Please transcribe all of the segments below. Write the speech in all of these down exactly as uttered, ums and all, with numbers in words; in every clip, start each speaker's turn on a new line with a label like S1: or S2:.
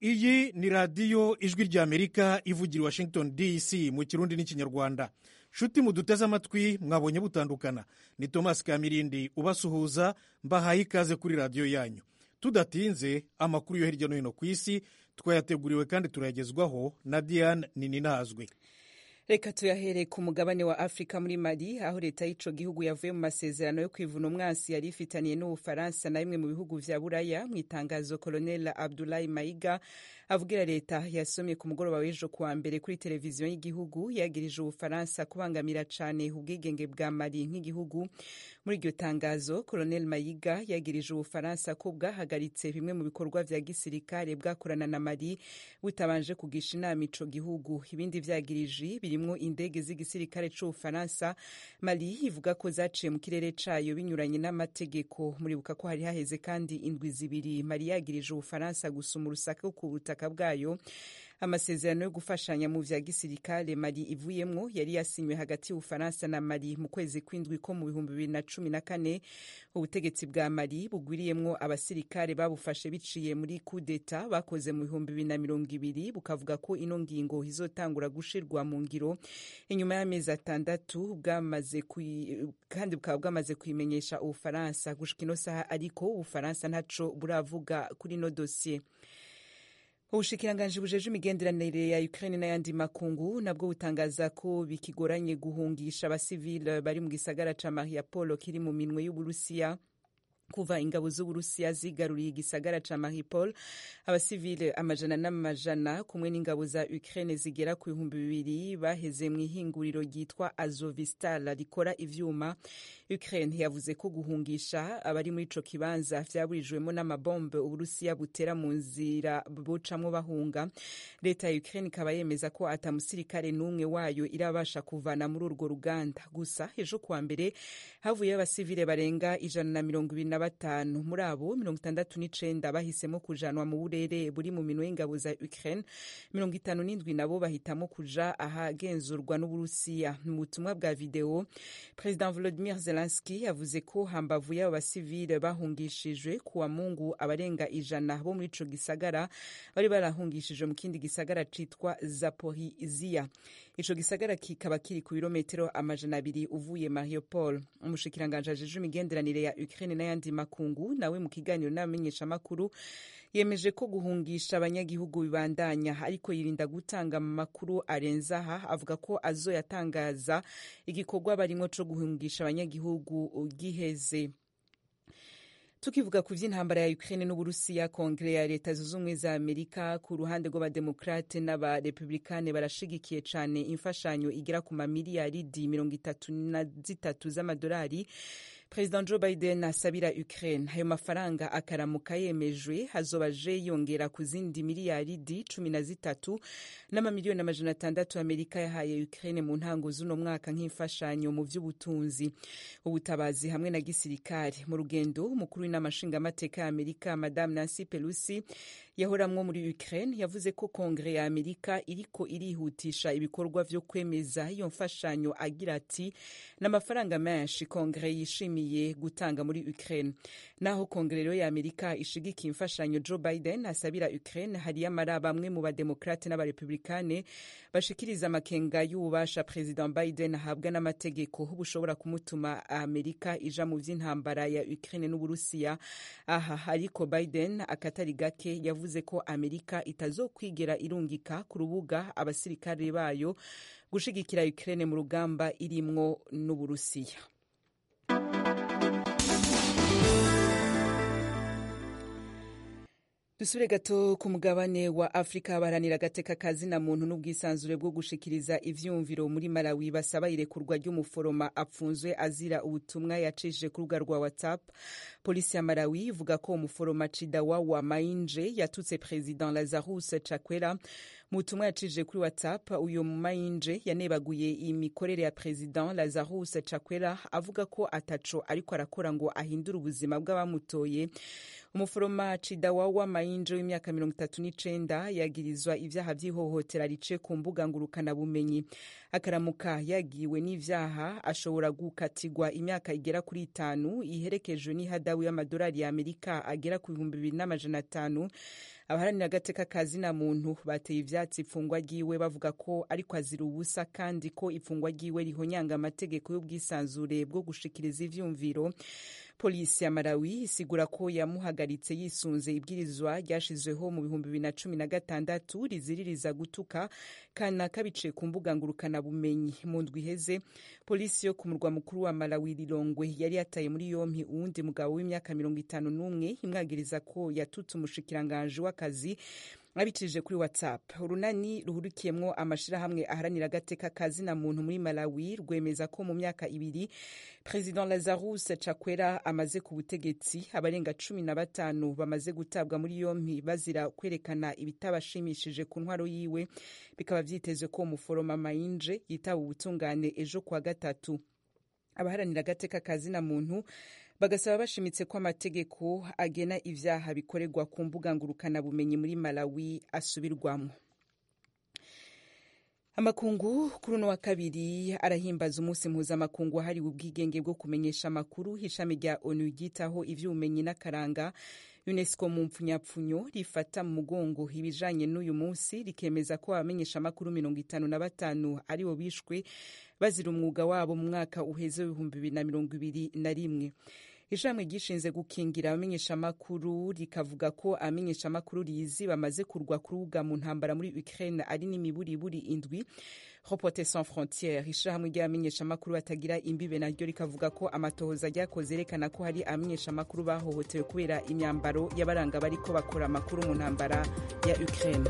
S1: iyi ni radiyo ijwi ry'amerika ivugira washington dc mu kirundi n'ikinyarwanda. nshuti muduteze amatwi mwabonye butandukana, ni Thomas Kamirindi ubasuhuza, mbahaye ikaze kuri radiyo yanyu. Tudatinze amakuru yo hirya no hino ku isi twayateguriwe kandi turayagezwaho na Diane Nininazwe.
S2: Reka tuyahere ku mugabane wa Afrika muri Mali, aho leta y'ico gihugu yavuye mu masezerano yo kwivuna umwansi yari ifitaniye n'Ubufaransa na bimwe mu bihugu vya Buraya. Mu itangazo, Colonel Abdoulaye Mayiga avugira leta yasomye ku mugoroba w'ejo kuwa mbere kuri televiziyo y'igihugu yagirije Ubufaransa kubangamira cane ubwigenge bwa Mali nk'igihugu. Muri iryo tangazo, Colonel Mayiga yagirije Ubufaransa ko bwahagaritse bimwe mu bikorwa vya gisirikare bwakorana na Mali butabanje kugisha inama ico gihugu. Ibindi vyagirije birimwo indege z'igisirikare c'Ubufaransa. Mali ivuga ko zaciye mu kirere cayo binyuranye n'amategeko. Muribuka ko hari haheze kandi indwi zibiri Mali yagirije Ubufaransa gusuma urusaka ku butaka bwayo. Amasezerano yo gufashanya mu vya gisirikare Mali ivuyemwo yari yasinywe hagati y'Ubufaransa na Mali mu kwezi kw'indwi ko mu bihumbi bibiri na cumi na kane. Ubutegetsi bwa Mali bugwiriyemwo abasirikare babufashe biciye muri coup d'etat bakoze mu bihumbi bibiri na mirongo ibiri, bukavuga ko ino ngingo izotangura gushirwa mu ngiro inyuma y'amezi atandatu bwamaze kandi bukaba bwamaze kuyimenyesha Ubufaransa. Gushika ino saha ariko Ubufaransa ntaco buravuga kuri no dossier. Ubushikiranganji bujeje imigenderanire ya Ukraine n'ayandi makungu nabwo butangaza ko bikigoranye guhungisha abasivile bari mu gisagara ca Mariupol kiri mu minwe y'Uburusiya. Kuva ingabo z'Uburusiya zigaruriye igisagara ca Mariupol, abasivile amajana n'amajana kumwe n'ingabo za Ukraine zigera ku bihumbi bibiri baheze mu ihinguriro ryitwa Azovstal rikora ivyuma. Ukraine yavuze ko guhungisha abari muri ico kibanza vyaburijwemo n'amabombe Uburusiya butera mu nzira bocamwo bahunga. Leta ya Ukraine ikaba yemeza ko ata musirikare n'umwe wayo irabasha kuvana muri urwo ruganda. Gusa ejo kuwa mbere havuye abasivile barenga ijana na mirongo ibiri na batanu. Muri abo mirongo itandatu n'icenda bahisemo kujanwa mu burere buri mu minwe y'ingabo za Ukraine. Mirongo itanu n'indwi nabo bahitamo kuja ahagenzurwa n'Uburusiya. Mu butumwa bwa video, President Volodymyr Zelensky yavuze ko hambavu y'abo basivile bahungishijwe kuwa Mungu abarenga ijana bo muri ico gisagara bari barahungishijwe mu kindi gisagara citwa Zaporizhia. Ico gisagara kikaba kiri ku birometero amajana abiri uvuye Mariupol. Umushikiranganje ajeje imigenderanire ya Ukraine n'ayandi makungu nawe mu kiganiro n'abamenyesha makuru yemeje ko guhungisha abanyagihugu bibandanya, ariko yirinda gutanga amakuru arenzaha. Avuga ko azoyatangaza igikorwa barimo co guhungisha abanyagihugu giheze. Tukivuga ku vy'intambara ya Ukraine n'Uburusiya, Kongre ya Leta Zunze Ubumwe za Amerika ku ruhande rw'abademokrate n'abarepublikane barashigikiye cane imfashanyo igera ku mamiliyaridi mirongo itatu na zitatu z'amadolari President Joe Biden asabira Ukraine. Ayo mafaranga akaramuka yemejwe hazobaje yongera ku zindi miliyaridi cumi na zitatu n'amamiliyoni amajana atandatu Amerika yahaye Ukraine mu ntango z'uno mwaka nk'imfashanyo mu vy'ubutunzi, ubutabazi hamwe na gisirikare. Mu rugendo umukuru w'inamashinga amateka ya Amerika Madame Nancy Pelosi yahoramwo muri Ukraine yavuze ko Kongre ya Amerika iriko irihutisha ibikorwa vyo kwemeza iyo mfashanyo, agira ati n'amafaranga menshi Kongre yishimiye gutanga muri Ukraine. Naho Kongre ya Amerika ishigikiye imfashanyo Joe Biden asabira Ukraine, hari amara bamwe mu bademokrate n'abarepublikane bashikiriza amakenga y'ububasha President Biden ahabwa n'amategeko bushobora kumutuma Amerika ija mu vy'intambara ya Ukraine n'Uburusiya. Aha ariko Biden akatari gake yavuze ko Amerika itazokwigera irungika ku rubuga abasirikare bayo gushigikira Ukraine mu rugamba irimwo n'Uburusiya. Dusubire gato ku mugabane wa Afrika. Baharanira agateka kazina muntu n'ubwisanzure bwo gushikiriza ivyumviro muri Malawi basaba irekurwa ry'umuforoma apfunzwe azira ubutumwa yacishije ku rubuga rwa WhatsApp. Polisi ya Malawi ivuga ko umuforoma Chidawawa Mainje yatutse President Lazarus Chakwera mu butumwa yacishije kuri WhatsApp. Uyo Mainje yanebaguye imikorere ya President Lazarus Chakwera avuga ko ataco ariko arakora ngo ahindure ubuzima bw'abamutoye. Umuforoma Chidawawa Mainje w'imyaka mirongo itatu n'icenda yagirizwa ivyaha vy'ihohotera rice ku mbuga ngurukana bumenyi. Akaramuka yagiwe n'ivyaha ashobora gukatigwa imyaka igera kuri itanu iherekejwe n'ihadabu y'amadolari ya Amerika agera ku bihumbi bibiri n'amajana atanu. abaharanira agateka ka zina muntu bateye ivyatsi ifungwa ryiwe bavuga ko ariko azira ubusa kandi ko ifungwa ryiwe rihonyanga amategeko y'ubwisanzure bwo gushikiriza ivyumviro. Polisi ya Malawi isigura ko yamuhagaritse yisunze ibwirizwa ryashizweho mu bihumbi bibiri na cumi na gatandatu riziririza gutuka kana kabiciye ku mbuga ngurukana bumenyi. Mu ndwi iheze polisi yo ku murwa mukuru wa Malawi Lilongwe yari yataye muri yompi uwundi mugabo w'imyaka mirongo itanu n'umwe imwagiriza ko yatutse umushikiranganje w'akazi abicirije kuri WhatsApp. Urunani ruhurikiyemwo amashirahamwe aharanira agateka ka zina muntu muri Malawi rwemeza ko mu myaka ibiri President Lazarus Chakwera amaze ku butegetsi abarenga cumi na batanu bamaze gutabwa muri yompi bazira kwerekana ibitabashimishije ku ntwaro yiwe. Bikaba vyitezwe ko umuforoma Mainje yitaba ubutungane ejo kwa gatatu. Abaharanira agateka ka zina muntu bagasaba bashimitse ko amategeko agena ivyaha bikorerwa ku mbuga ngurukana bumenyi muri Malawi asubirwamwo. Amakungu kuri uno wa kabiri arahimbaza umunsi mpuzamakungu wahariwe ubwigenge bwo kumenyesha amakuru. Ishami rya ONU ryitaho ivy'ubumenyi n'akaranga UNESCO mu mpfunyapfunyo rifata mu mugongo ibijanye n'uyu munsi rikemeza ko abamenyesha amakuru mirongo itanu na batanu aribo bishwe bazira umwuga wabo mu mwaka uheze w'ibihumbi bibiri na mirongo ibiri na rimwe. Ijambo gishinze gukingira abamenyesha makuru rikavuga ko abamenyesha makuru rizi bamaze kurwa kuruga mu ntambara muri Ukraine ari n'imiburi buri indwi. Reporters sans frontières ishamwe ry'abamenyesha makuru batagira imbibe naryo rikavuga ko amatohoza ryakoze rekana ko hari abamenyesha makuru bahohotewe kubera imyambaro y'abaranga bariko bakora makuru mu ntambara ya Ukraine.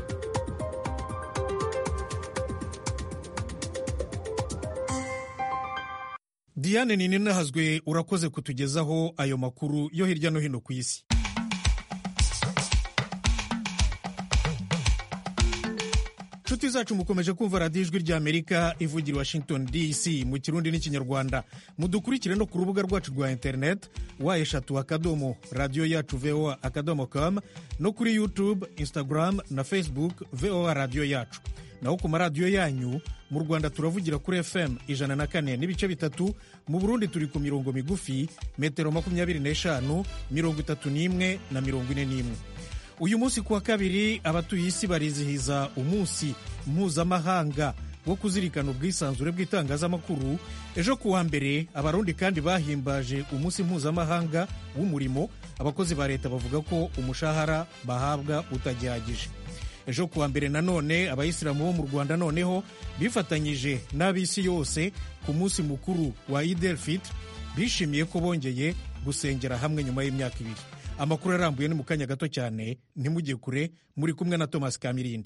S1: Diane Ninahazwe urakoze kutugezaho ayo makuru yo hirya no hino ku isi. Nshuti zacu mukomeje kumva radiyo ijwi rya Amerika ivugira Washington D C mu Kirundi n'Ikinyarwanda. Mudukurikire no ku rubuga rwacu rwa internet wa eshatu akadomo radio yacu V O A akadomo com no kuri YouTube, Instagram na Facebook V O A radio yacu. Naho ku maradiyo yanyu mu Rwanda turavugira kuri F M ijana na kane n'ibice bitatu, mu Burundi turi ku mirongo migufi metero makumyabiri n'eshanu, mirongo itatu n'imwe na mirongo ine n'imwe. Uyu munsi kuwa kabiri abatuye isi barizihiza umunsi mpuzamahanga wo kuzirikana ubwisanzure bw'itangazamakuru. Ejo kuwa mbere abarundi kandi bahimbaje umunsi mpuzamahanga w'umurimo. Abakozi ba leta bavuga ko umushahara bahabwa utajyagije. Ejo kuwa mbere nanone abayisilamu bo mu Rwanda noneho bifatanyije n'abisi yose ku munsi mukuru wa Eid el-Fitr, bishimiye ko bongeye gusengera hamwe nyuma y'imyaka ibiri. Amakuru arambuye ni mu kanya gato cyane, ntimujye kure, muri kumwe na Thomas Kamirindi.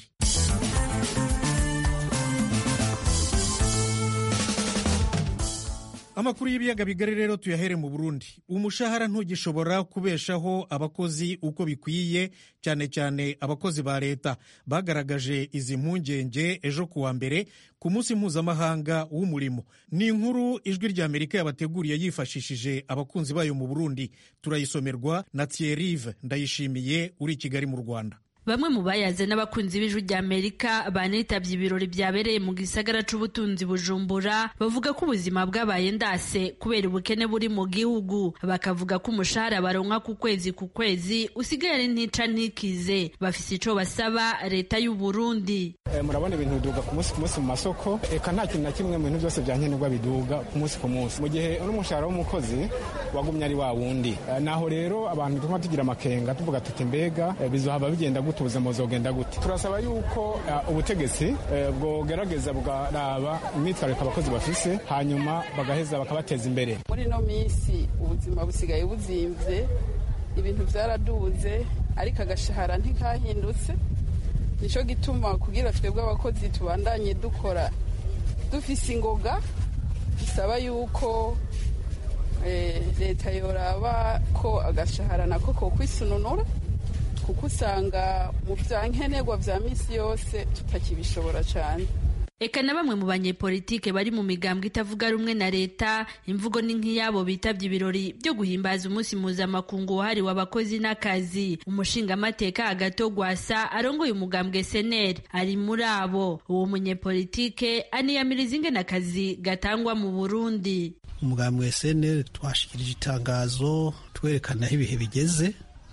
S1: Amakuru y'ibiyaga bigari rero tuyahere mu Burundi. Umushahara ntugishobora kubeshaho abakozi uko bikwiye, cyane cyane abakozi ba leta. Bagaragaje izi mpungenge ejo kuwa mbere ku munsi mpuzamahanga w'umurimo. Ni inkuru ijwi rya Amerika yabateguriye yifashishije abakunzi bayo mu Burundi. Turayisomerwa na Thierry Ndayishimiye uri i Kigali mu Rwanda.
S3: Bamwe mu bayaze n'abakunzi b'ijwi rya Amerika banitabye ibirori byabereye mu gisagara c'ubutunzi Bujumbura bavuga ko ubuzima bwabaye ndase kubera ubukene buri mu gihugu. Bakavuga ko umushahara baronka ku kwezi ku kwezi usigaye ari ntica ntikize. Bafise ico basaba leta y'u Burundi.
S4: E, murabona ibintu biduga ku munsi ku munsi mu masoko, eka nta kintu na kimwe mu bintu byose byankenerwa biduga ku munsi ku munsi, mu gihe n'umushahara w'umukozi wagumye ari wa wundi. E, naho rero abantu tuma tugira amakenga tuvuga tuti mbega e, bizohaba bigenda ubuzima buzogenda gute. Turasaba yuko uh, ubutegetsi uh, bwogerageza bwaraba imyitwarire abakozi bafise, hanyuma bagaheza bakabateza imbere.
S5: Muri no minsi ubuzima busigaye buzimvye, ibintu byaraduze ariko agashahara ntikahindutse. Nico gituma kugira twebwe abakozi tubandanye dukora dufise ingoga, bisaba yuko eh, leta yoraba ko agashahara nako ko kwisununura, kuko usanga mu vyankenerwa vya misi yose tutakibishobora cyane.
S3: Eka na bamwe mu banyepolitike bari mu migambwe itavuga rumwe na leta, imvugo ni nk'iyabo bitavye ibirori byo guhimbaza umunsi mpuzamakungu wahariwe abakozi n'akazi. Umushingamateka Agathon Rwasa arongoye umugambwe S N L ari muri abo. Uwo munyepolitike aniyamiriza ingene akazi gatangwa mu Burundi.
S6: Umugambwe S N L twashikirije itangazo twerekana ibihe bigeze,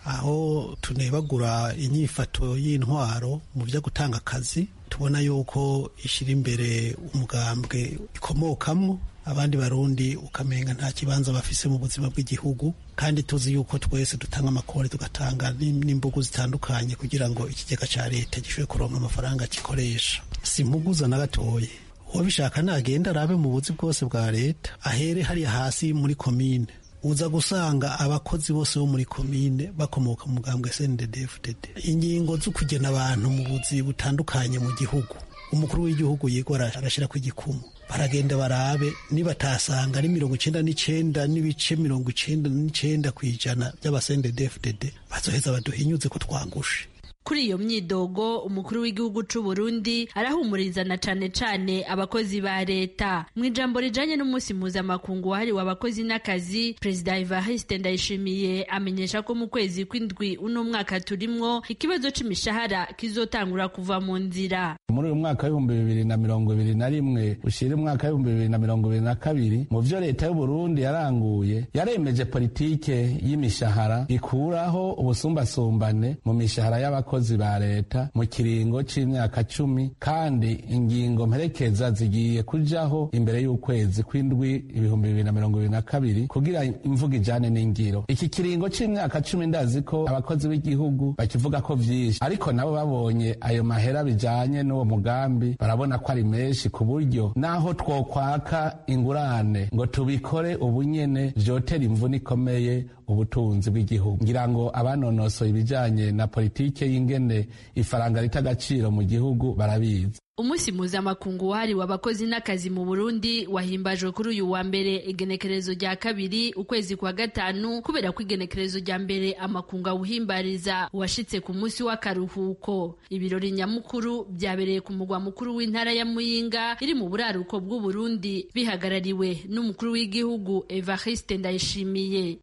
S6: aho tunebagura inyifato y'intwaro mu byo gutanga akazi, tubona yuko ishyira imbere umugambwe ikomokamwo, abandi barundi ukamenga nta kibanza bafise mu buzima bw'igihugu, kandi tuzi yuko twese dutanga amakori tugatanga n'imbugu zitandukanye kugira ngo ikigega ca leta gishobore kuronka amafaranga gikoresha. Simpuguza na gatoye, uwabishaka nagenda arabe mu buzi bwose bwa leta, ahere hariya hasi muri komine, uza gusanga abakozi bose bo muri komine bakomoka mu mugambwe S N D D F D D. Ingingo zo kugena abantu mu buzi butandukanye mu gihugu, umukuru w'igihugu yigora arashira ku gikumu, baragenda barabe nibatasanga ari mirongo icenda n'icenda n'ibice mirongo icenda n'icenda kw'ijana by'aba S N D D F D D, bazoheza baduhinyuze ko twangushe.
S3: Kuri iyo myidogo umukuru w'igihugu c'u Burundi arahumurizana cane cane abakozi ba leta. Mu ijambo rijanye n'umunsi mpuzamakungu wahariwe abakozi n'akazi, Perezida Evariste Ndayishimiye amenyesha ko mu kwezi kw'indwi uno mwaka turimwo ikibazo c'imishahara kizotangura kuva mu nzira.
S7: Muri uyu mwaka w'ibihumbi bibiri na mirongo ibiri na rimwe ushira umwaka w'ibihumbi bibiri na mirongo ibiri na kabiri, mu vyo leta y'u Burundi yaranguye, yaremeje politike y'imishahara ikuraho ubusumbasumbane mu mishahara y'abakozi abakozi ba leta mu kiringo c'imyaka cumi, kandi ingingo mperekeza zigiye kujaho imbere y'ukwezi kw'indwi ibihumbi bibiri na mirongo ibiri na kabiri kugira imvuga ijane n'ingiro. Iki kiringo c'imyaka cumi ndazi ko abakozi b'igihugu bakivuga ko vyinshi, ariko nabo babonye ayo mahera bijanye n'uwo mugambi barabona ko ari menshi, ku buryo naho twokwaka ingurane ngo tubikore ubunyene vyotera imvune ikomeye ubutunzi bw'igihugu. Ngira ngo abanonosoye ibijanye na politike y'ingene ifaranga rita agaciro mu gihugu barabizi.
S3: Umunsi mpuzamakungu wahariwe abakozi n'akazi mu Burundi wahimbajwe kuri uyu wa mbere igenekerezo rya kabiri ukwezi kwa gatanu, kubera ko igenekerezo rya mbere amakungu awuhimbariza washitse ku munsi w'akaruhuko. Ibirori nyamukuru byabereye ku mugwa mukuru w'intara ya Muyinga iri mu buraruko bw'u Burundi, bihagarariwe n'umukuru w'igihugu Evariste Ndayishimiye.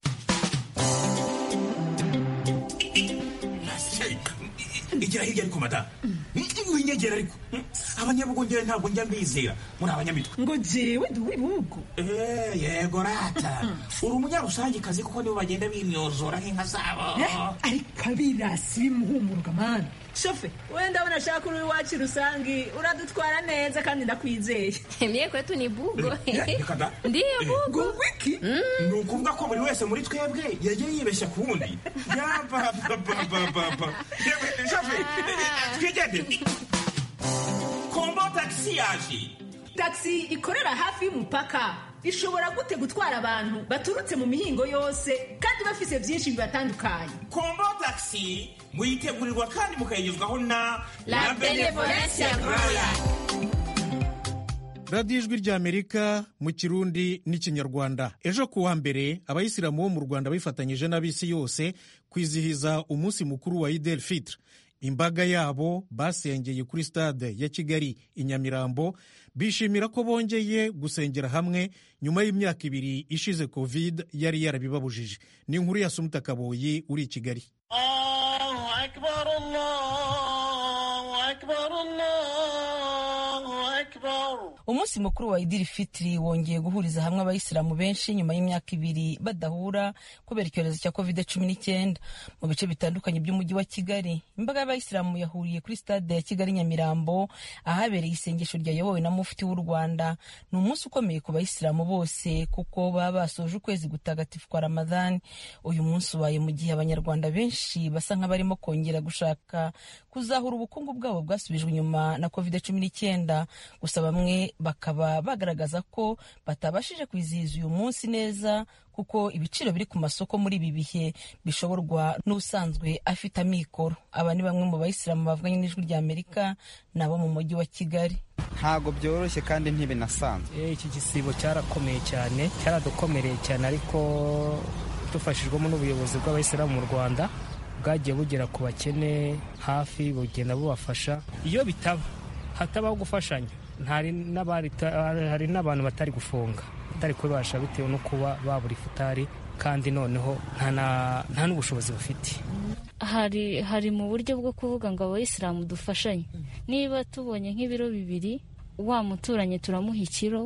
S8: Igira hirya ariko mada winyegera ariko abanyabugongera ntabwo njya mbizera muri abanyamitwe
S9: ngo jewe ndi uw'ibihugu.
S8: Eh, yego rata uri umunyarusangikazi kuko nibo bagenda bimyozora nk'inka zabo.
S9: Ariko abirasi bimuhumuruka mani shofe wenda ndabona ashaka uri iwacu rusangi uradutwara neza kandi ndakwizeye.
S10: Mie kwetu ni bugo.
S9: Ndiyo bugo.
S8: Wiki ni ukuvuga ko buri wese muri twebwe yagiye yibeshya ku wundi. Yabababababa shofe twigende kombo taxi yaje.
S9: Taxi ikorera hafi y'umupaka ishobora gute gutwara abantu baturutse mu mihingo yose kandi bafise byinshi bibatandukanye.
S8: Kombo taxi muyitegurirwa kandi mukayigezwaho na
S10: La Benevolencia Royal.
S1: radiyo ijwi ry'Amerika mu Kirundi n'Ikinyarwanda. Ejo ku wa mbere abayisilamu bo mu Rwanda bifatanyije n'ab'isi yose kwizihiza umunsi mukuru wa Eid el-Fitr. Imbaga yabo basengeye kuri stade ya Kigali i Nyamirambo, bishimira ko bongeye gusengera hamwe nyuma y'imyaka ibiri ishize Covid yari yarabibabujije. Ni inkuru ya Sumuta Kaboyi uri i Kigali.
S11: Allahu Akbar, Allahu Akbar, Allahu Akbar.
S12: Umunsi mukuru wa Eid el-Fitr wongeye guhuriza hamwe abayisilamu benshi nyuma y'imyaka ibiri badahura kubera icyorezo cya covid cumi n'icyenda. Mu bice bitandukanye by'umujyi wa Kigali, imbaga y'abayisilamu yahuriye kuri stade ya Kigali Nyamirambo ahabereye isengesho ryayobowe na mufti w'u Rwanda. Ni umunsi ukomeye ku bayisilamu bose kuko baba basoje ukwezi gutagatifu kwa Ramadhan. Uyu munsi ubaye mu gihe abanyarwanda benshi basa nk'abarimo kongera gushaka kuzahura ubukungu bwabo bwasubijwe inyuma na covid cumi n'icyenda. Gusa bamwe bakaba bagaragaza ko batabashije kwizihiza uyu munsi neza kuko ibiciro biri ku masoko muri ibi bihe bishoborwa n'usanzwe afite amikoro. Aba ni bamwe mu bayisilamu bavuganye n'ijwi ry'Amerika nabo mu mujyi wa Kigali.
S13: Ntago byoroshye kandi ntibinasanzwe.
S14: Iki gisibo cyarakomeye cyane, cyaradukomereye cyane, ariko dufashijwemo n'ubuyobozi bw'abayisilamu mu Rwanda bwagiye bugera ku bakene hafi, bugenda bubafasha. Iyo bitaba hatabaho gufashanya, hari n'abantu batari gufunga, batari kubasha bitewe no kuba babura ifutari, kandi noneho nta n'ubushobozi bafite.
S10: Hari hari mu buryo bwo kuvuga ngo abayisilamu dufashanye. Niba tubonye nk'ibiro bibiri, wa muturanye turamuha ikiro,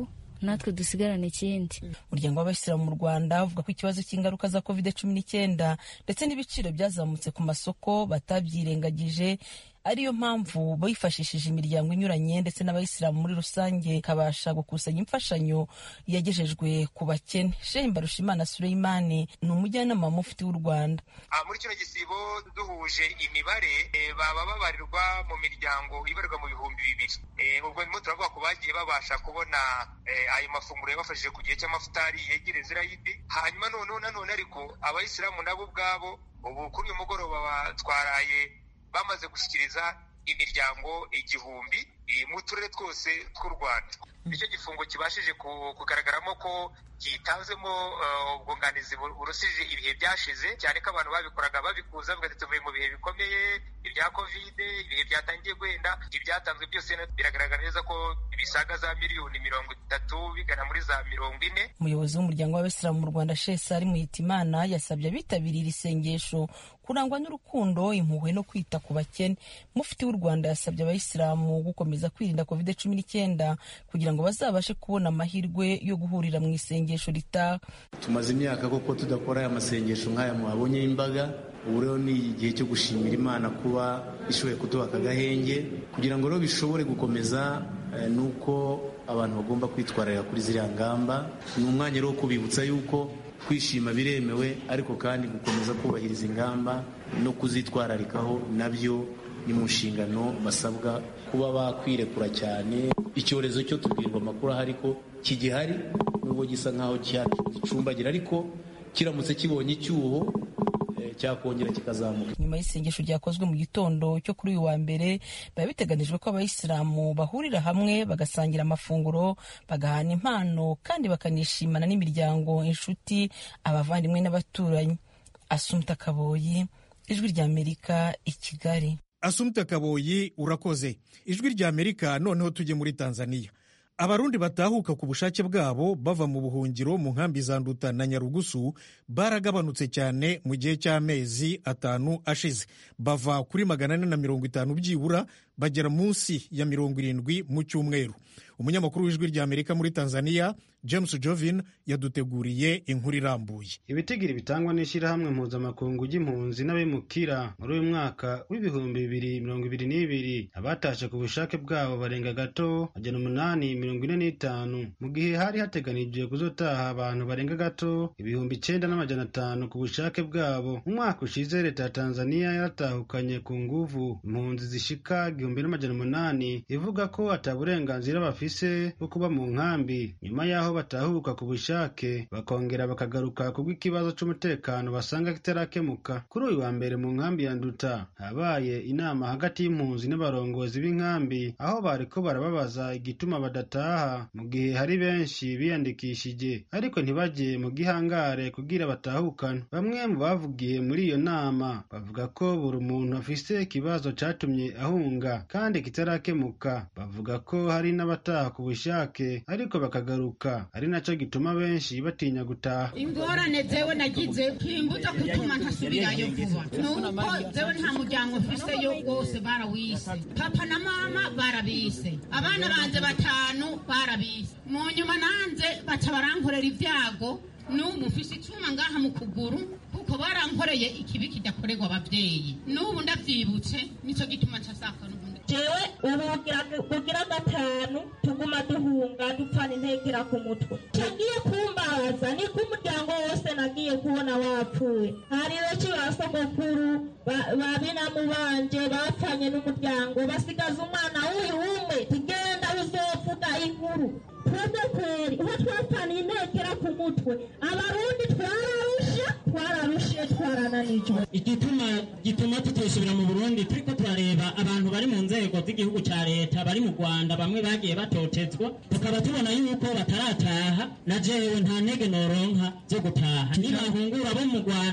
S10: natwe dusigarane ikindi.
S12: Umuryango w'Abayisilamu mu Rwanda uvuga ko ikibazo cy'ingaruka za covid cumi n'icyenda ndetse n'ibiciro byazamutse ku masoko batabyirengagije, ariyo mpamvu bifashishije imiryango inyuranye ndetse n'abayisilamu muri rusange kabasha gukusanya imfashanyo yagejejwe ku bakene. Sheikh Mbarushimana Suleimani ni umujyanama mufti w'u Rwanda.
S15: Muri kino gisibo duhuje imibare baba babarirwa mu miryango ibarirwa mu bihumbi bibiri. Ubwo ndimo turavuga ko bagiye babasha kubona ayo mafunguro yabafashije ku gihe cy'amafutari yegereza irayidi. Hanyuma noneho nanone ariko abayisilamu nabo ubwabo ubu kuri uyu mugoroba batwaraye bamaze gushyikiriza imiryango igihumbi mu turere twose tw'u Rwanda. Nicyo gifungo kibashije kugaragaramo ko gitanzemo ubwunganizi burusije ibihe byashize, cyane ko abantu babikoraga babikuza bavuga ati tuvuye mu bihe bikomeye ibya covid, ibihe byatangiye guhenda, ibyatanzwe byose biragaragara neza ko bisaga za miliyoni mirongo itatu bigana muri za mirongo ine.
S12: Umuyobozi w'umuryango w'Abayisilamu mu Rwanda Sheikh Salim Muhitimana yasabye abitabiriye isengesho kurangwa n'urukundo, impuhwe no kwita ku bakene. Mufti w'u Rwanda yasabye Abayisilamu gukomeza kwirinda covid cumi n'icyenda kugira ngo bazabashe kubona amahirwe yo guhurira mu isengesho ritaha.
S16: Tumaze imyaka koko tudakora aya masengesho nk'aya muhabonye imbaga. Ubu rero ni igihe cyo gushimira Imana kuba ishoboye kuduha aka gahenge kugira ngo rero bishobore gukomeza. Eh, nuko abantu bagomba kwitwararira kuri ziriya ngamba. Ni umwanya rero kubibutsa yuko kwishima biremewe, ariko kandi gukomeza kubahiriza ingamba no kuzitwararikaho nabyo ni mu nshingano basabwa kuba bakwirekura cyane. Icyorezo cyo tubwirwa amakuru ahari ko kigihari nubwo gisa nkaho gicumbagira, ariko kiramutse kibonye icyuho cyakongera kikazamuka.
S12: Nyuma y'isengesho ryakozwe mu gitondo cyo kuri uyu wa mbere, biba biteganijwe ko Abayisilamu bahurira hamwe bagasangira amafunguro, bagahana impano kandi bakanishimana n'imiryango, inshuti, abavandimwe n'abaturanyi. Asumta Kaboyi, Ijwi ry'Amerika, i Kigali.
S1: Asumta Kaboyi, urakoze. Ijwi ry'Amerika. Noneho tujye muri Tanzania. Abarundi batahuka ku bushake bwabo bava mu buhungiro mu nkambi za Nduta na Nyarugusu baragabanutse cyane mu gihe cy'amezi atanu ashize, bava kuri magana ane na mirongo itanu byibura bagera munsi ya mirongo irindwi mu cyumweru. Umunyamakuru w'Ijwi ry'Amerika muri Tanzania James Jovin yaduteguriye inkuru irambuye.
S17: Ibitigiri bitangwa n'ishyirahamwe mpuzamakungu ry'impunzi n'abimukira muri uyu mwaka w'ibihumbi bibiri mirongo ibiri n'ibiri, abatashe ku bushake bwabo barenga gato magana umunani mirongo ine n'itanu, mu gihe hari hateganijwe kuzotaha abantu barenga gato ibihumbi icyenda n'amajana atanu ku bushake bwabo. Mu mwaka ushize leta ya Tanzania yaratahukanye ku nguvu impunzi zishika igihumbi n'amajana umunani, ivuga ko ataburenganzira bafise bwo kuba mu nkambi. Nyuma yaho batahuka ku bushake bakongera bakagaruka kubw'ikibazo cy'umutekano basanga kitarakemuka. Kuri uyu wa mbere mu nkambi ya Nduta habaye inama hagati y'impunzi n'abarongozi b'inkambi, aho bariko barababaza igituma badataha mu gihe hari benshi biyandikishije ariko ntibajye mu gihangare kugira batahukana. Bamwe mu bavugiye muri iyo nama bavuga ko buri muntu afise ikibazo catumye ahunga kandi kitarakemuka. Bavuga ko hari n'abataha ku bushake ariko bakagaruka, ari naco gituma benshi batinya gutaha.
S18: Ingorane zewe nagize kimbuza kutuma ntasubirayo vuba, nuko zewe nta muryango mfise yo wose barawise, papa na mama barabise, abana banje batanu barabise, mu nyuma nanze baca barankorera ibyago. N'ubu mfise icuma ngaha mu kuguru kuko barankoreye ikibi kidakorerwa abavyeyi, n'ubu ndavyibutse nico gituma ncasaka n'ubundi.
S19: Jewe ubu kugira gatanu tuguma duhunga dupfana intekera ku mutwe. Cagiye kumbaza ni ku muryango wose nagiye kubona wapfuye, hari benshi basogokuru babinamu banje bapfanye n'umuryango basigaza umwana w'uyu umwe, tugenda uzovuga inkuru. Twebwe kweri uho twapfaniye intekera ku mutwe, abarundi twararushe twararushe twarananijwe.
S20: Igituma gituma tutosubira mu Burundi turiko turareba abantu bari mu nzego z'igihugu ca leta bari mu Rwanda, bamwe bagiye batotezwa, tukaba tubona yuko batarataha. Na jewe nta ntege noronka zo gutaha, nibahungura bo mu Rwanda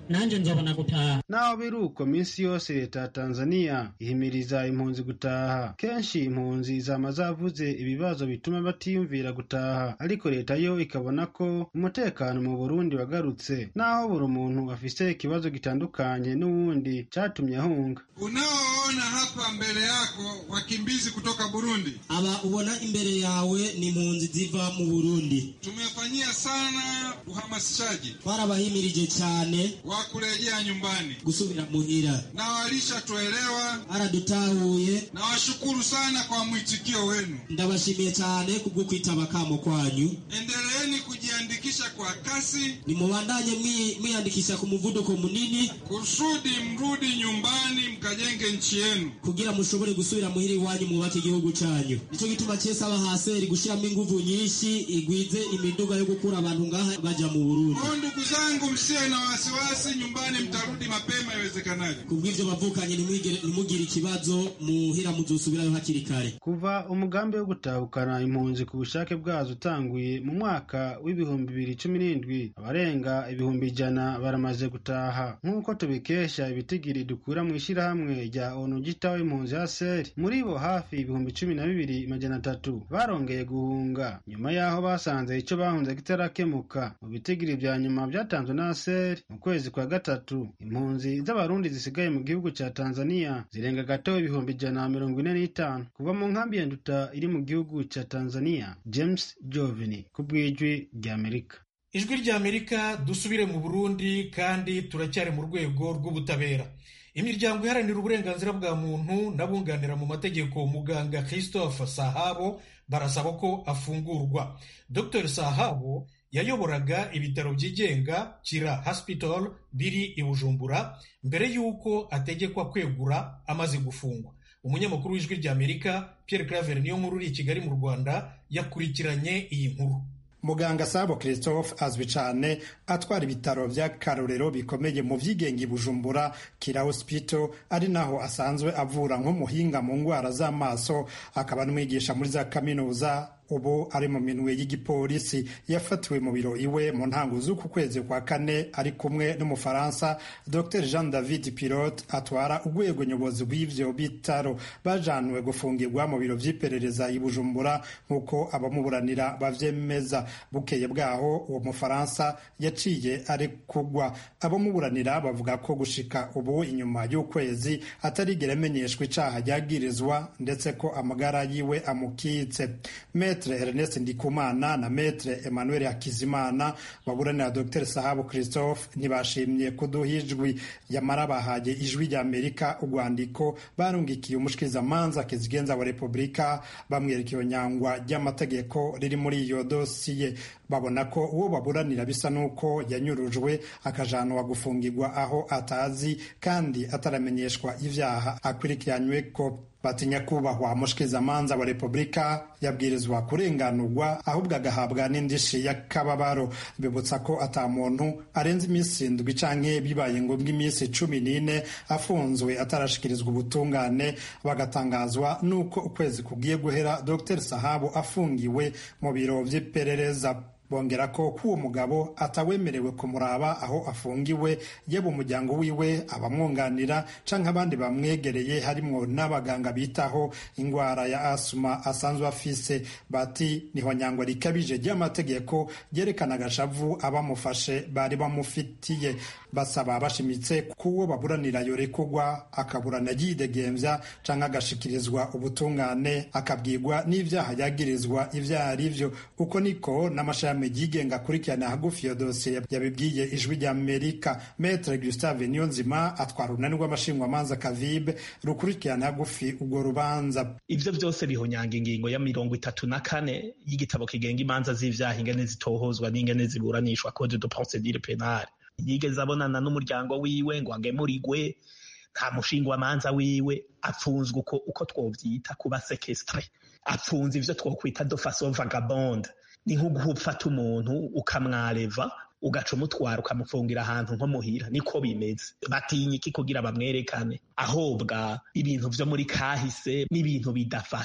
S20: nanje nzobona gutaha.
S17: Naho biri uko minsi yose leta ya Tanzania ihimiriza impunzi gutaha, kenshi impunzi zama zavuze ibibazo bituma batiyumvira gutaha, ariko leta yo ikabona ko umutekano mu Burundi wagarutse, naho buri muntu afise ikibazo gitandukanye n'uwundi catumye ahunga.
S21: Unaoona hapa mbele yako wakimbizi kutoka Burundi,
S20: aba ubona imbere yawe ni impunzi ziva mu Burundi.
S21: Tumefanyia sana uhamasishaji,
S20: twarabahimirije cyane
S21: wa kurejea nyumbani,
S20: gusubira muhira,
S21: na walisha tuelewa,
S20: aradutahuye,
S21: na washukuru sana kwa mwitikio wenu.
S20: Ndabashimiye cyane kubwo kwitaba kamo kwanyu.
S21: Endeleeni kujiandikisha kwa kasi,
S20: nimubandanye mwiyandikisha ku muvuduko munini,
S21: kusudi mrudi nyumbani mkajenge nchi yenu,
S20: kugira mushobore gusubira muhira iwanyu mubake igihugu cyanyu. Nico gituma cyese abahaseri gushiramo inguvu nyinshi igwize imiduga yo gukura abantu ngaha baja mu Burundi.
S21: Ndugu zangu, msiwe na wasiwasi, nyumbani mtarudi mapema iwezekanavyo.
S20: Kubw'ivyo bavukanye nimugire ikibazo muhira muzosubirayo hakiri kare.
S17: Kuva umugambi wo gutahukana impunzi ku bushake bwazo utanguye mu mwaka w'ibihumbi bibiri cumi n'indwi, abarenga ibihumbi ijana baramaze gutaha, nk'uko tubikesha ibitigiri dukura mu ishirahamwe rya ONU gitaho impunzi H C R. Muri bo hafi ibihumbi cumi na bibiri majana atatu barongeye guhunga nyuma yaho basanze ico bahunze kitarakemuka. Mu bitigiri vya nyuma vyatanzwe na H C R mu kwezi kwa gatatu, impunzi z'abarundi zisigaye mu gihugu ca Tanzania zirenga gato ibihumbi ijana na mirongo ine n'itanu kuva mu nkambi ya Nduta iri mu gihugu ca Tanzania. James Jovini kubw'ijwi rya Amerika.
S1: Ijwi rya Amerika, dusubire mu Burundi kandi turacyari mu rwego rw'ubutabera. Imiryango iharanira uburenganzira bwa muntu n'abunganira mu mategeko muganga Christophe Sahabo barasaba ko afungurwa. Dr Sahabo yayoboraga ibitaro byigenga Kira Hospital biri i Bujumbura mbere y'uko ategekwa kwegura amaze gufungwa. Umunyamakuru w'ijwi rya Amerika Pierre Claver niyo nkuru uri i Kigali mu Rwanda yakurikiranye iyi nkuru.
S22: Muganga Sahabo Christophe azwi cyane atwara ibitaro by'akarorero bikomeye mu vyigenga i Bujumbura Kira Hospital, ari naho asanzwe avura nk'umuhinga mu ndwara z'amaso, akaba n'umwigisha muri za kaminuza. Ubu ari mu minwe y'igipolisi. Yafatiwe mu biro iwe mu ntango z'uku kwezi kwa kane ari kumwe n'umufaransa Dr Jean David Pilote atwara urwego nyobozi rw'ivyo bitaro. Bajanwe gufungirwa mu biro vy'iperereza i Bujumbura nk'uko abamuburanira bavyemeza. Bukeye bwaho uwo mufaransa yaciye ari kugwa. Abamuburanira bavuga ko gushika ubu inyuma y'ukwezi atarigera amenyeshwa icaha ryagirizwa ndetse ko amagara yiwe amukitse. Maître Ernest Ndikumana na Maître Emmanuel Hakizimana baburanira Dr Sahabo Christophe ntibashimye kuduha ijwi, yamara bahaye ijwi rya Amerika urwandiko barungikiye umushikirizamanza Kizigenza wa Repubulika bamwereka iyo nyangwa ry'amategeko riri muri iyo dosiye. Babona ko uwo baburanira bisa nuko yanyurujwe akajanwa gufungirwa aho atazi kandi ataramenyeshwa ivyaha akurikiranywe ko. Batinya kubahwa mushikirizamanza wa Repubulika yabwirizwa kurenganurwa ahubwo agahabwa n'indishi y'akababaro. Bibutsa ko ata muntu arenze iminsi indwi canke bibaye ngombwa iminsi cumi n'ine afunzwe atarashikirizwa ubutungane, bagatangazwa nuko ukwezi kugiye guhera Dr Sahabo afungiwe mu biro vy'iperereza. Bongera ko kuwo mugabo atawemerewe kumuraba aho afungiwe, yeba umuryango wiwe, abamwunganira canke abandi bamwegereye harimwo n'abaganga bitaho ingwara ya asuma asanzwe afise. Bati niho nyangwa rikabije ry'amategeko ryerekana agashavu abamufashe bari bamufitiye. Basaba bashimitse kuwo baburanira yorekugwa akaburana yidegemvya canke agashikirizwa ubutungane akabwirwa n'ivyaha yagirizwa ivyo arivyo. Uko niko n'amashami yigenga akurikirana hagufi iyo dosiye yabibwiye ijwi rya Amerika. Maître Gustave Niyonzima atwara urunani rw'amashingwamanza Kavibe rukurikirana hagufi urwo rubanza.
S23: Ivyo vyose bihonyanga ingingo ya mirongo itatu na kane y'igitabo kigenga imanza z'ivyaha ingene zitohozwa n'ingene ziburanishwa Code de procédure pénale. Yigeze abonana n'umuryango wiwe ngo agemurigwe, nta mushingwamanza wiwe, apfunzwe uko uko twovyita kuba séquestré, apfunze ivyo twokwita de façon vagabonde. Ni nko gufata umuntu ukamwareva ugaca umutwara ukamufungira ahantu nko muhira, niko bimeze. Batinya iki kugira bamwerekane ahobwa ibintu vyo muri kahise n'ibintu bidafashe.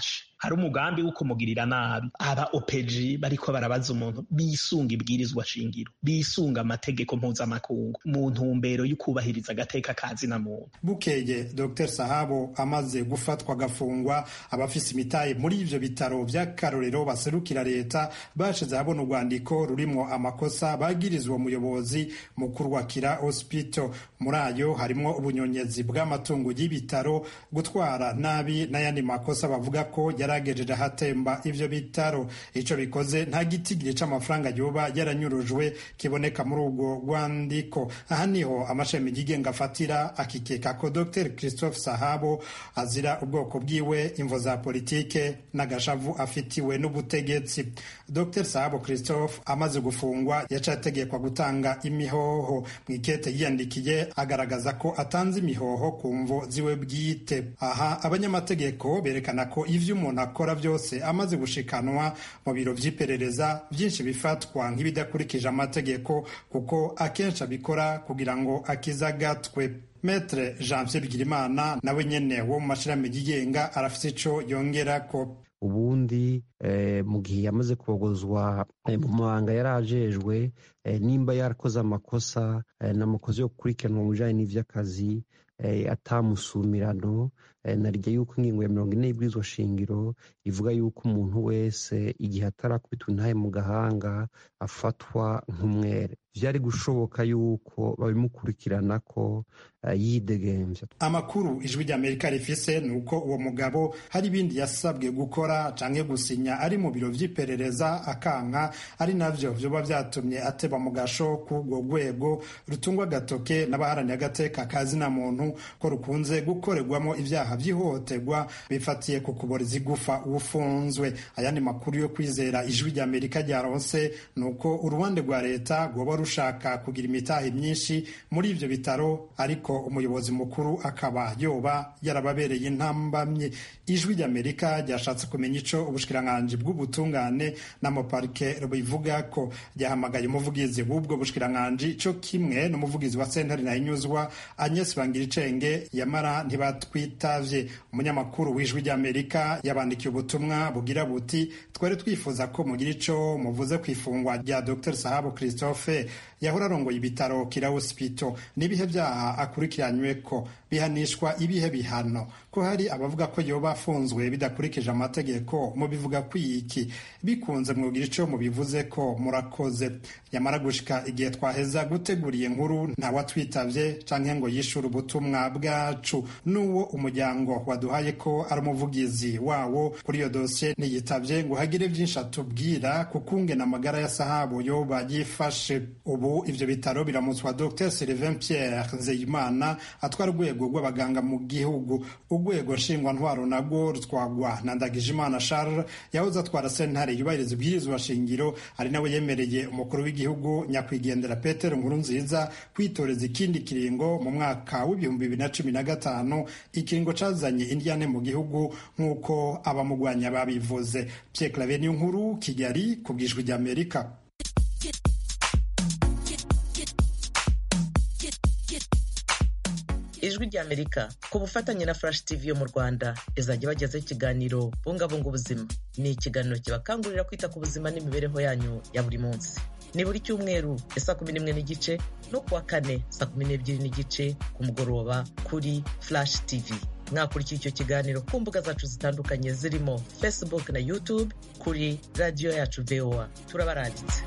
S23: hari umugambi wo kumugirira nabi, aba O P G bariko barabaza umuntu bisunga ibwirizwa shingiro, bisunga amategeko mpuzamakungu mu ntumbero yo kubahiriza agateka kazi na muntu.
S22: Bukeye Dr Sahabo amaze gufatwa agafungwa, abafise imitahe muri ivyo bitaro vy'akarorero baserukira leta bashize habona urwandiko rurimwo amakosa bagirizwa umuyobozi mukuru wa Kira Hospital. Muri ayo harimwo ubunyonyezi bw'amatungo y'ibitaro, gutwara nabi n'ayandi makosa bavuga ko yaragejeje hatemba ivyo bitaro. Ico bikoze nta gitigiri c'amafaranga yoba yaranyurujwe kiboneka muri ubwo rwandiko. Aha niho amashami yigenga afatira akikeka ko Dr Christophe Sahabo azira ubwoko bwiwe, imvo za politike n'agashavu afitiwe n'ubutegetsi. Dr Sahabo Christophe amaze gufungwa yacategekwa gutanga imihoho. Mwikete yiyandikiye agaragaza ko atanze imihoho ku mvo ziwe bwite. Aha abanyamategeko berekana ko ivyo umuntu akora byose amaze gushikanwa mu biro vy'iperereza byinshi bifatwa nk'ibidakurikije amategeko, kuko akenshi abikora kugira ngo akizagatwe. Maître Jean-Pierre Bigirimana nawe nyene wo mu mashirahamwe yigenga arafise ico yongerako.
S2: Ubundi eh, mu gihe yamaze kogozwa eh, mu mabanga yarajejwe eh, nimba yarakoze amakosa eh, n'amakosa yo gukurikiranwa mu bijanye n'ivy'akazi eh, atamusumirano eh, narirya yuko ingingo ya mirongo ine y'ibwirizwa shingiro ivuga yuko umuntu wese igihe atarakubitwa intahe mu gahanga afatwa nk'umwere. Vyari gushoboka yuko babimukurikirana ko uh, yidegemvya.
S22: Amakuru ijwi ry'Amerika rifise nuko uwo mugabo hari ibindi yasabwe gukora canke gusinya ari mu biro vy'iperereza akanka, ari navyo vyoba vyatumye ateba mu gasho k'ubwo rwego rutungwa gatoke n'abaharaniye agateka kazi na muntu ko rukunze gukorerwamo ivyaha vy'ihohoterwa bifatiye ku kuboreza igufa ufunzwe. Ayandi makuru yo kwizera ijwi ry'Amerika ryaronse nuko uruhande rwa leta rwoba rushaka kugira imitahe myinshi muri ivyo bitaro, ariko umuyobozi mukuru akaba yoba yarababereye intambamye. Ijwi ry'Amerika ryashatse kumenya ico ubushikiranganji bw'ubutungane n'amaparike bivuga ko. Ryahamagaye umuvugizi w'ubwo bushikiranganji co kimwe n'umuvugizi wa sentare Ntahinyuzwa Agnes Bangiricenge, yamara ntibatwitavye. Umunyamakuru w'ijwi ry'Amerika yabandikiye ubutumwa bugira buti: twari twifuza ko mugira ico muvuze kwifungwa rya Dr Sahabo Christophe yahora arongoye ibitaro Kira Hospital. N'ibihe vyaha akurikiranywe ko bihanishwa ibihe bihano, ko hari abavuga ko yoba afunzwe bidakurikije amategeko, mu bivuga kwiki bikunze mwogira ico mubivuze ko murakoze. Yamara gushika igihe twaheza guteguriye nkuru ntawatwitavye canke ngo yishure ubutumwa bwacu. N'uwo umuryango waduhaye ko ari umuvugizi wawo kuri iyo dosiye ntiyitavye ngo hagire vyinshi atubwira kukungena amagara ya Sahabo yoba yifashe. Ubu ivyo bitaro biramutswa Dr Sylvain Pierre Nzeyimana atwara urwego rw'abaganga mu gihugu. Urwego nshingwa ntwaro nabwo rutwagwa na Ndagijimana Charles yahoze atwara sentare yubahiriza ibwirizwa shingiro, ari nawe yemereye umukuru w'igihugu nyakwigendera Petero Nkurunziza kwitoreza ikindi kiringo mu mwaka w'ibihumbi bibiri na cumi na gatanu, ikiringo cazanye indiane mu gihugu nk'uko abamugwanya babivuze. Pierre Claver Niyonkuru, Kigali, ku bw'ijwi ry'Amerika.
S4: Ijwi ry'Amerika ku bufatanye na Flash T V yo mu Rwanda izajya bagezaho ikiganiro bungabunga ubuzima. Ni ikiganiro kibakangurira kwita ku buzima n'imibereho yanyu ya buri munsi. Ni buri cyumweru saa kumi n'imwe n'igice no kuwa kane saa kumi n'ebyiri n'igice ku mugoroba kuri Flash T V. Mwakurikira icyo kiganiro ku mbuga zacu zitandukanye zirimo Facebook na YouTube kuri radio yacu V O A. Turabaranditse.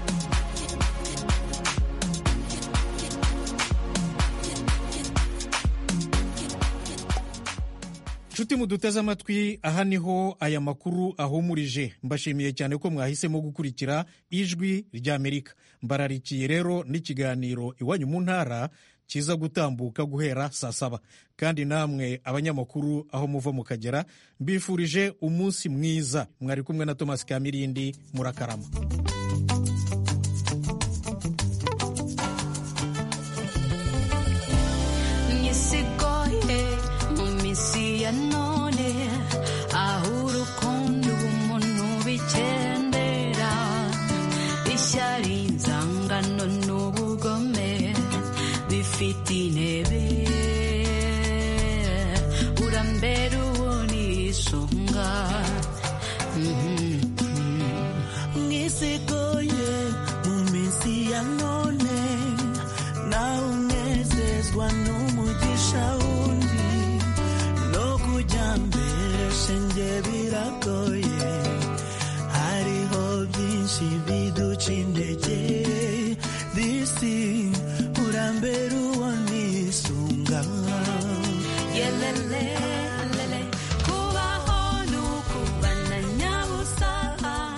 S1: Nshuti muduteze amatwi, aha niho aya makuru ahumurije. Mbashimiye cyane ko mwahisemo gukurikira ijwi ry'Amerika. Mbararikiye rero n'ikiganiro Iwanyu mu Ntara kiza gutambuka guhera saa saba. Kandi namwe abanyamakuru aho muva mukagera, mbifurije umunsi mwiza. Mwari kumwe na Thomas Kamirindi, murakarama.
S5: none aho urukundo umuntu bikendera ishyari inzangano n'ubugome bifite intebe urambera uwo ni isonga
S3: sigoye mu minsi ya none nawe unezezwa n'umugisha wundi no kujya mbere shenge biragoye